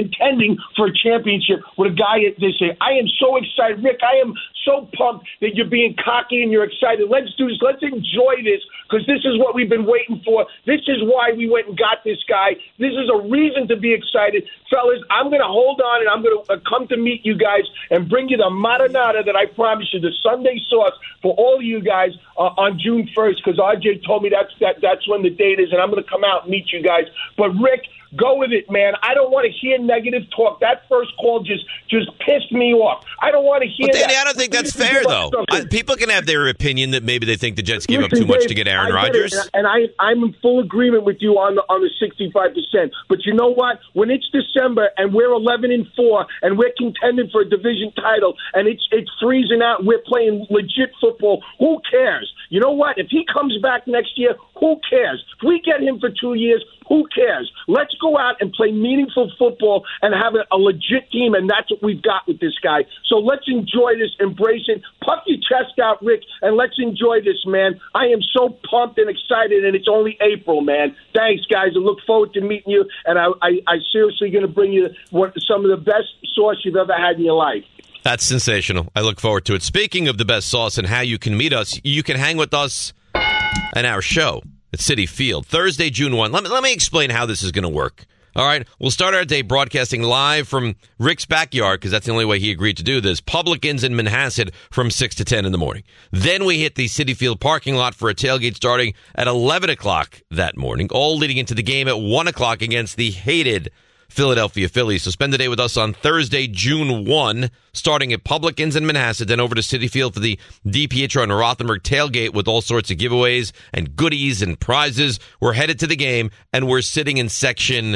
fighting for a championship with a guy at this age. I am so excited. Rick, I am so pumped that you're being cocky and you're excited. Let's do this. Let's enjoy this because this is what we've been waiting for. This is why we went and got this guy. This is a reason to be excited. Fellas, I'm going to hold on and I'm going to come to meet you guys and bring you the marinara that I promised you, the Sunday sauce for all of you guys on June 1st because RJ told me that's when the date is, and I'm going to come out and meet you guys. But, Rick, go with it, man. I don't want to hear negative talk. That first call just pissed me off. I don't want to hear Danny, that. I don't think that's fair, though. People can have their opinion that maybe they think the Jets gave up too much to get Aaron Rodgers. And I'm in full agreement with you on the 65%. But you know what? When it's December and we're 11-4 and we're contending for a division title and it's freezing out and we're playing legit football, who cares? You know what? If he comes back next year, who cares? If we get him for 2 years, who cares? Let's go out and play meaningful football and have a legit team, and that's what we've got with this guy. So let's enjoy this, embrace it, puff your chest out, Rick, and let's enjoy this, man. I am so pumped and excited, and it's only April, man. Thanks, guys. I look forward to meeting you, and I seriously going to bring you some of the best sauce you've ever had in your life. That's sensational. I look forward to it. Speaking of the best sauce and how you can meet us, you can hang with us at our show at Citi Field, Thursday, June 1. Let me explain how this is going to work. All right, we'll start our day broadcasting live from Rick's backyard, because that's the only way he agreed to do this, Publicans in Manhasset from 6 to 10 in the morning. Then we hit the Citi Field parking lot for a tailgate starting at 11 o'clock that morning, all leading into the game at 1 o'clock against the hated Philadelphia Phillies. So spend the day with us on Thursday, June 1, starting at Publicans in Manhasset, then over to Citi Field for the DiPietro and Rothenberg tailgate with all sorts of giveaways and goodies and prizes. We're headed to the game, and we're sitting in section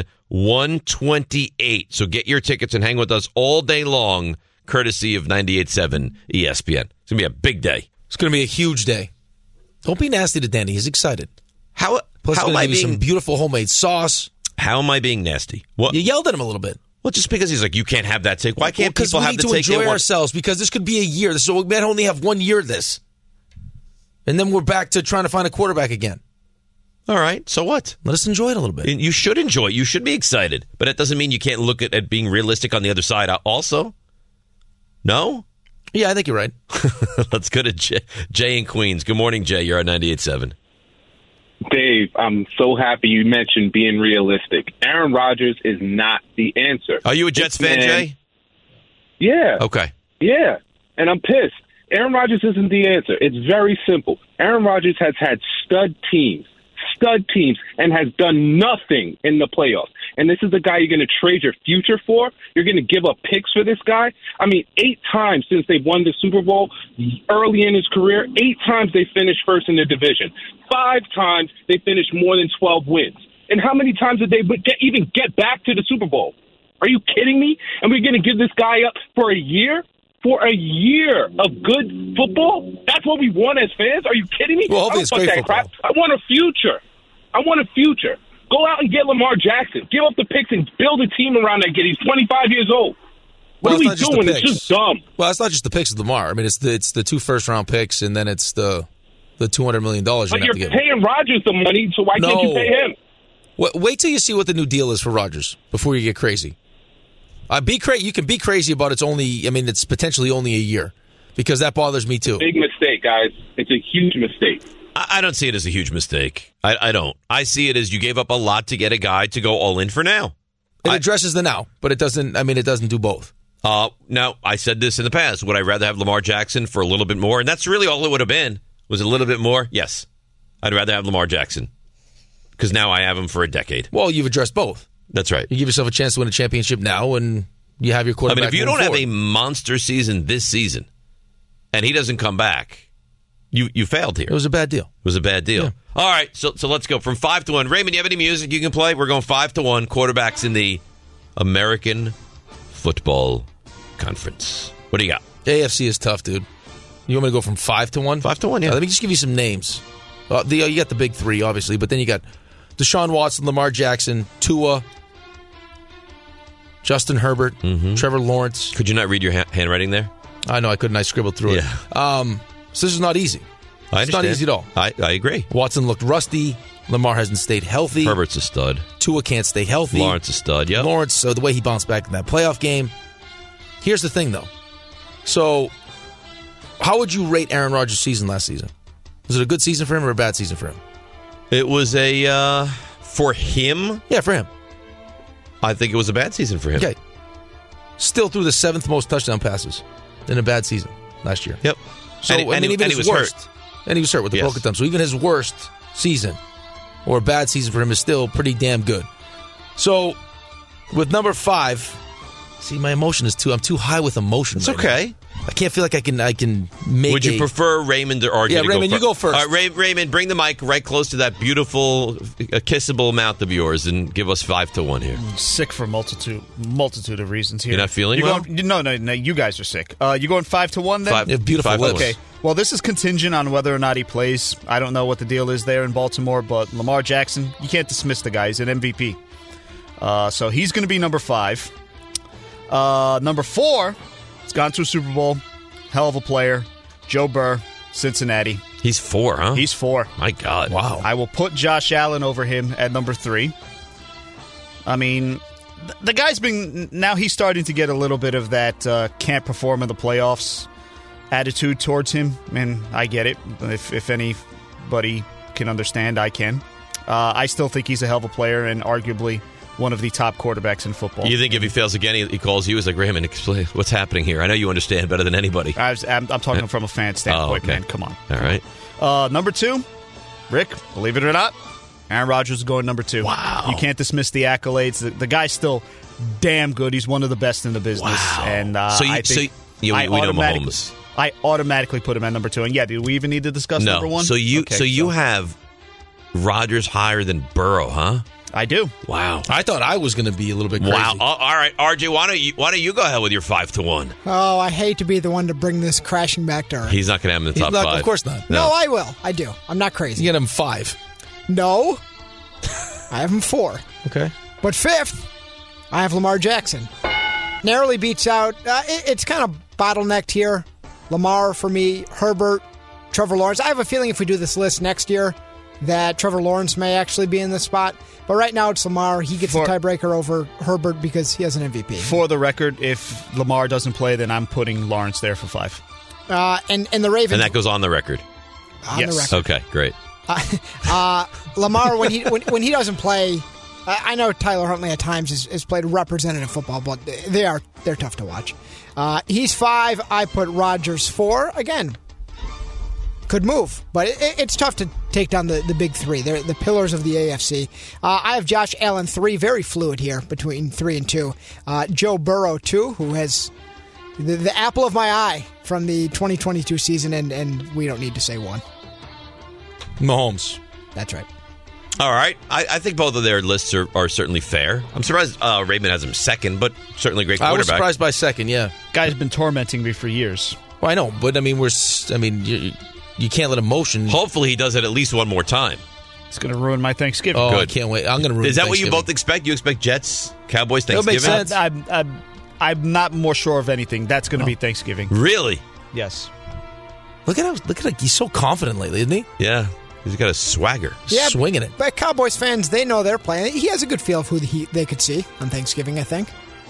128. So get your tickets and hang with us all day long, courtesy of 98.7 ESPN. It's going to be a big day. It's going to be a huge day. Don't be nasty to Danny. He's excited. Plus, how am I being some beautiful homemade sauce? How am I being nasty? What? You yelled at him a little bit. Well, just because he's like, you can't have that take. Why can't people have the take? Because we need to enjoy ourselves, because this could be a year. So we might only have 1 year of this. And then we're back to trying to find a quarterback again. All right, so what? Let us enjoy it a little bit. You should enjoy it. You should be excited. But it doesn't mean you can't look at being realistic on the other side also. No? Yeah, I think you're right. Let's go to Jay in Queens. Good morning, Jay. You're on 98.7. Dave, I'm so happy you mentioned being realistic. Aaron Rodgers is not the answer. Are you a Jets fan, Jay? Yeah. Okay. Yeah, and I'm pissed. Aaron Rodgers isn't the answer. It's very simple. Aaron Rodgers has had stud teams, and has done nothing in the playoffs. And this is the guy you're going to trade your future for? You're going to give up picks for this guy? I mean, 8 times since they won the Super Bowl early in his career, 8 times they finished first in the division. 5 times they finished more than 12 wins. And how many times did they even get back to the Super Bowl? Are you kidding me? And we're going to give this guy up for a year? For a year of good football? That's what we want as fans? Are you kidding me? Well, hopefully it's great football. I want a future. Go out and get Lamar Jackson. Give up the picks and build a team around that kid. He's 25 years old. What are we doing? It's just dumb. Well, it's not just the picks of Lamar. I mean, it's the 2 first-round picks, and then it's the $200 million you're paying Rodgers the money, so why can't you pay him? Wait till you see what the new deal is for Rodgers before you get crazy. You can be crazy about it's potentially only a year, because that bothers me too. Big mistake, guys. It's a huge mistake. I don't see it as a huge mistake. I don't. I see it as you gave up a lot to get a guy to go all in for now. It addresses the now, but it doesn't. It doesn't do both. Now, I said this in the past. Would I rather have Lamar Jackson for a little bit more? And that's really all it would have been. Was it a little bit more? Yes. I'd rather have Lamar Jackson, because now I have him for a decade. Well, you've addressed both. That's right. You give yourself a chance to win a championship now, and you have your quarterback. If you don't have a monster season this season, and he doesn't come back, you failed here. It was a bad deal. Yeah. All right, so let's go from 5 to 1. Raymond, you have any music you can play? We're going 5 to 1. Quarterbacks in the American Football Conference. What do you got? AFC is tough, dude. You want me to go from 5 to 1? 5 to 1, yeah. Let me just give you some names. You got the big 3, obviously, but then you got Deshaun Watson, Lamar Jackson, Tua, Justin Herbert, Trevor Lawrence. Could you not read your handwriting there? I know I couldn't. I scribbled through it. So this is not easy. I understand. It's not easy at all. I agree. Watson looked rusty. Lamar hasn't stayed healthy. Herbert's a stud. Tua can't stay healthy. Lawrence a stud, yep. Lawrence, so the way he bounced back in that playoff game. Here's the thing, though. So, how would you rate Aaron Rodgers' season last season? Was it a good season for him or a bad season for him? It was for him? Yeah, for him. I think it was a bad season for him. Okay. Still threw the 7th most touchdown passes in a bad season last year. Yep. So, and even he his was worst. hurt. And he was hurt with the broken thumb. So even his worst season or a bad season for him is still pretty damn good. So with number 5, see, my emotion is I'm too high with emotion. It's right okay. now. I can't feel like I can make. Would you prefer Raymond or RJ? Yeah, Raymond, you go first. All right, Raymond, bring the mic right close to that beautiful, kissable mouth of yours, and give us 5-1 here. I'm sick for multitude of reasons here. You're not feeling well? No. You guys are sick. You going 5-1 then? 5, beautiful lips. Okay. Well, this is contingent on whether or not he plays. I don't know what the deal is there in Baltimore, but Lamar Jackson, you can't dismiss the guy. He's an MVP. So he's going to be number 5. Number 4, he's gone to a Super Bowl. Hell of a player. Joe Burr, Cincinnati. He's 4, huh? He's 4. My God. Wow. I will put Josh Allen over him at number 3. I mean, the guy's been... Now he's starting to get a little bit of that can't perform in the playoffs attitude towards him. And I get it. If anybody can understand, I can. I still think he's a hell of a player and arguably one of the top quarterbacks in football. You think if he fails again, he calls you? He's like, Raymond, explain what's happening here. I know you understand better than anybody. I'm talking from a fan standpoint, okay. man. Come on. All right. Number 2, Rick, believe it or not, Aaron Rodgers is going number 2. Wow. You can't dismiss the accolades. The guy's still damn good. He's one of the best in the business. Wow. And we know Mahomes. I automatically put him at number 2. And yeah, do we even need to discuss number 1? So you have Rodgers higher than Burrow, huh? I do. Wow. I thought I was going to be a little bit crazy. Wow. All right, RJ, why don't you go ahead with your 5-1? Oh, I hate to be the one to bring this crashing back to earth. He's not going to have him in the top 5. Of course not. No, I will. I do. I'm not crazy. You get him 5. No. I have him 4. Okay. But 5th, I have Lamar Jackson. Narrowly beats out. It's kind of bottlenecked here. Lamar for me, Herbert, Trevor Lawrence. I have a feeling if we do this list next year that Trevor Lawrence may actually be in the spot. But right now it's Lamar. He gets the tiebreaker over Herbert because he has an MVP. For the record, if Lamar doesn't play, then I'm putting Lawrence there for 5. And the Ravens. And that goes on the record. On the record. Okay, great. Lamar, when he doesn't play, I know Tyler Huntley at times has played representative football, but they're tough to watch. He's 5. I put Rodgers 4. Again, could move, but it's tough to take down the big 3. They're the pillars of the AFC. I have Josh Allen 3, very fluid here between 3 and 2. Joe Burrow 2, who has the apple of my eye from the 2022 season, and we don't need to say 1. Mahomes. That's right. All right. I think both of their lists are certainly fair. I'm surprised Raymond has him 2nd, but certainly a great quarterback. I was surprised by 2nd, yeah. Guy's been tormenting me for years. Well, I know, but I mean, you can't let emotion. Hopefully he does it at least one more time. It's going to ruin my Thanksgiving. Oh, Good. I can't wait. I'm going to ruin Is that what you both expect? You expect Jets, Cowboys, Thanksgiving? That makes sense. I'm not more sure of anything. That's going to be Thanksgiving. Really? Yes. Look at him. He's so confident lately, isn't he? Yeah. He's got a swagger. Yeah, swinging it. But Cowboys fans, they know they're playing. He has a good feel of who they could see on Thanksgiving, I think.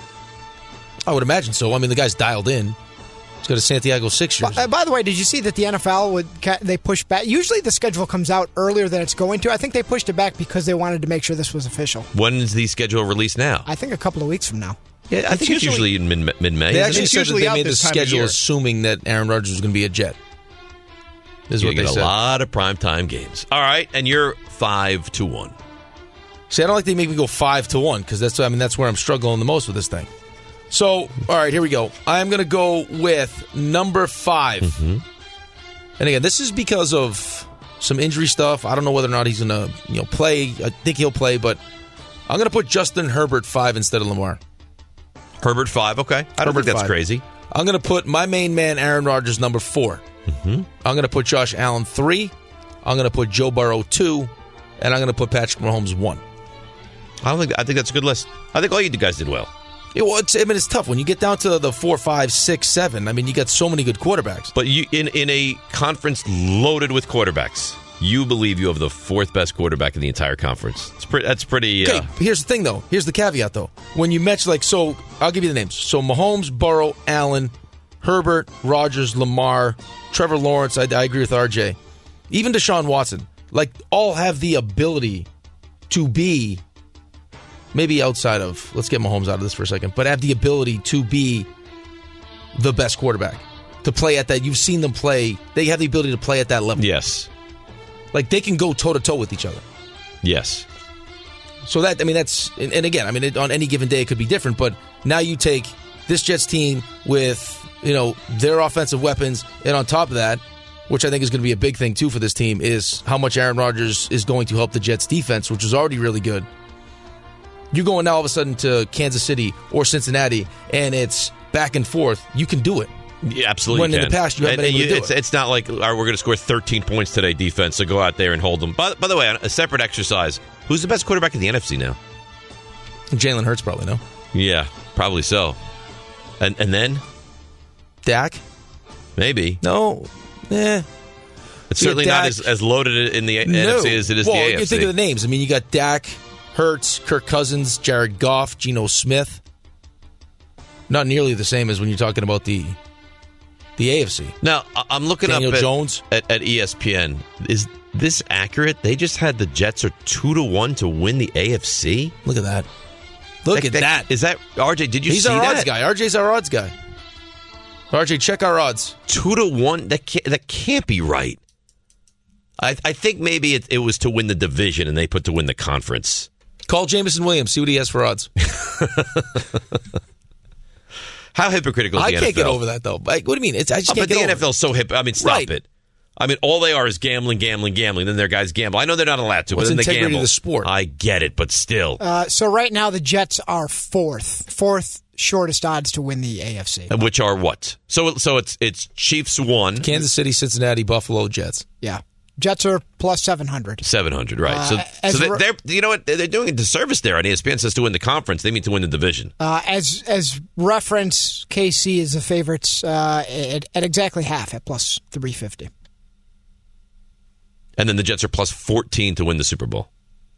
I would imagine so. I mean, the guy's dialed in. He's got a Santiago 6 jersey. By the way, did you see that the NFL they pushed back? Usually the schedule comes out earlier than it's going to. I think they pushed it back because they wanted to make sure this was official. When is the schedule released now? I think a couple of weeks from now. Yeah, I think it's usually in mid-May. They actually said that they made the schedule assuming that Aaron Rodgers was going to be a Jet. This is you what they get said. A lot of primetime games. All right, and you're 5-1. See, I don't like they make me go 5-1 because that's where I'm struggling the most with this thing. So, all right, here we go. I'm going to go with number 5. Mm-hmm. And again, this is because of some injury stuff. I don't know whether or not he's going to play. I think he'll play, but I'm going to put Justin Herbert 5 instead of Lamar. Herbert 5, okay. I don't think that's 5. crazy. I'm going to put my main man, Aaron Rodgers, number 4. Mm-hmm. I'm going to put Josh Allen 3. I'm going to put Joe Burrow 2. And I'm going to put Patrick Mahomes 1. I think that's a good list. I think all you guys did well. It's tough. When you get down to the 4, 5, 6, 7, you got so many good quarterbacks. But you in a conference loaded with quarterbacks. you believe you have the fourth best quarterback in the entire conference. That's pretty. Okay, here's the thing, though. Here's the caveat, though. When you match, so I'll give you the names. So Mahomes, Burrow, Allen, Herbert, Rodgers, Lamar, Trevor Lawrence. I agree with RJ. Even Deshaun Watson. All have the ability to be, maybe outside of, let's get Mahomes out of this for a second, but have the ability to be the best quarterback. To play at that. You've seen them play. They have the ability to play at that level. Yes. They can go toe-to-toe with each other. Yes. So that's, and again, on any given day it could be different, but now you take this Jets team with, their offensive weapons, and on top of that, which I think is going to be a big thing too for this team, is how much Aaron Rodgers is going to help the Jets defense, which is already really good. You're going now all of a sudden to Kansas City or Cincinnati, and it's back and forth. You can do it. Yeah, absolutely. When in the past you haven't been able to do it. It's not like, all right, we're going to score 13 points today, defense, so go out there and hold them. By the way, a separate exercise, who's the best quarterback in the NFC now? Jalen Hurts probably, no? Yeah, probably so. And then? Dak? Maybe. No. It's certainly not as loaded in the NFC as it is the AFC. You think of the names. You got Dak, Hurts, Kirk Cousins, Jared Goff, Geno Smith. Not nearly the same as when you're talking about the AFC. Now, I'm looking Daniel up Jones. At ESPN. Is this accurate? They just had the Jets are 2-1 to win the AFC? Look at that. Look at that. Is that, RJ, did you see that? He's our odds guy. RJ's our odds guy. RJ, check our odds. 2-1? That can't be right. I think maybe it was to win the division, and they put to win the conference. Call Jameson Williams. See what he has for odds. How hypocritical is the NFL? I can't get over that, though. What do you mean? I just can't but get the over NFL's so hip. Stop it. All they are is gambling. Then their guys gamble. I know they're not allowed to, but then they gamble. Integrity of the sport. I get it, but still. So right now the Jets are fourth shortest odds to win the AFC. Which are what? So it's Chiefs 1. Kansas City, Cincinnati, Buffalo, Jets. Yeah. Jets are plus 700. 700, right. So they're you know what? They're doing a disservice there on ESPN says to win the conference. They mean to win the division. As reference, KC is the favorites at exactly half at plus 350. And then the Jets are plus 14 to win the Super Bowl.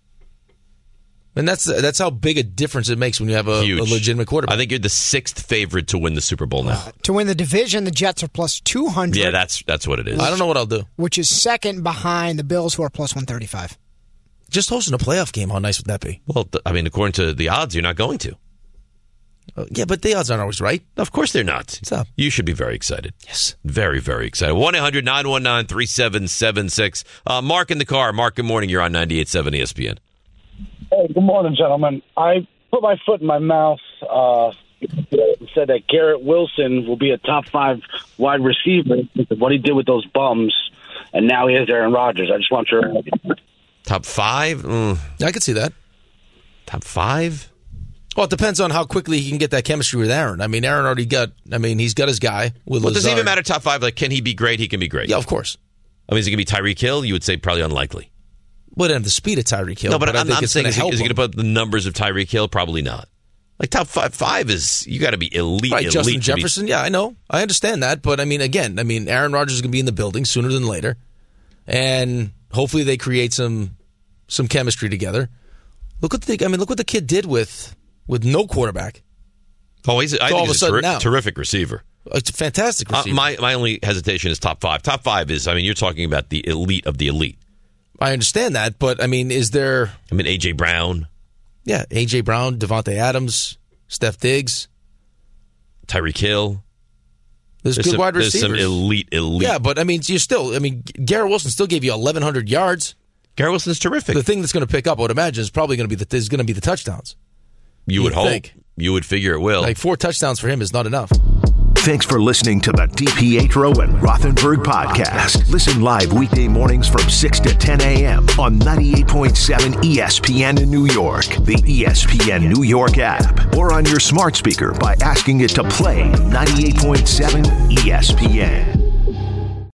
And that's how big a difference it makes when you have a legitimate quarterback. I think you're the sixth favorite to win the Super Bowl now. To win the division, the Jets are plus 200. Yeah, that's what it is. I don't know what I'll do. Which is second behind the Bills, who are plus 135. Just hosting a playoff game, how nice would that be? Well, according to the odds, you're not going to. Yeah, but the odds aren't always right. Of course they're not. Stop. You should be very excited. Yes. Very, very excited. 1-800-919-3776. Mark in the car. Mark, good morning. You're on 98.7 ESPN. Hey, good morning, gentlemen. I put my foot in my mouth said that Garrett Wilson will be a top 5 wide receiver because of what he did with those bums, and now he has Aaron Rodgers. I just want your top 5? I could see that. Top 5? Well, it depends on how quickly he can get that chemistry with Aaron. Aaron already got. he's got his guy with. Well, does it even matter top 5? Can he be great? He can be great. Yeah, of course. Is it going to be Tyreek Hill? You would say probably unlikely. Well, have the speed of Tyreek Hill. No, but I'm saying, is he going to put the numbers of Tyreek Hill? Probably not. Top 5 is, you got to be elite. Right, elite Justin Jefferson, yeah, I know. I understand that. But, Aaron Rodgers is going to be in the building sooner than later. And hopefully they create some chemistry together. Look what the kid did with no quarterback. Oh, I think he's a terrific receiver. It's a fantastic receiver. My only hesitation is top 5. Top 5 is, you're talking about the elite of the elite. I understand that, but, is there... A.J. Brown. Yeah, A.J. Brown, Devontae Adams, Steph Diggs. Tyreek Hill. There's good wide receivers. There's some elite. Yeah, but, you're still... Garrett Wilson still gave you 1,100 yards. Garrett Wilson's terrific. The thing that's going to pick up, I would imagine, is probably going to be the touchdowns. You would hope. You would figure it will. 4 touchdowns for him is not enough. Thanks for listening to the DiPietro and Rothenberg podcast. Listen live weekday mornings from 6 to 10 a.m. on 98.7 ESPN in New York, the ESPN New York app, or on your smart speaker by asking it to play 98.7 ESPN.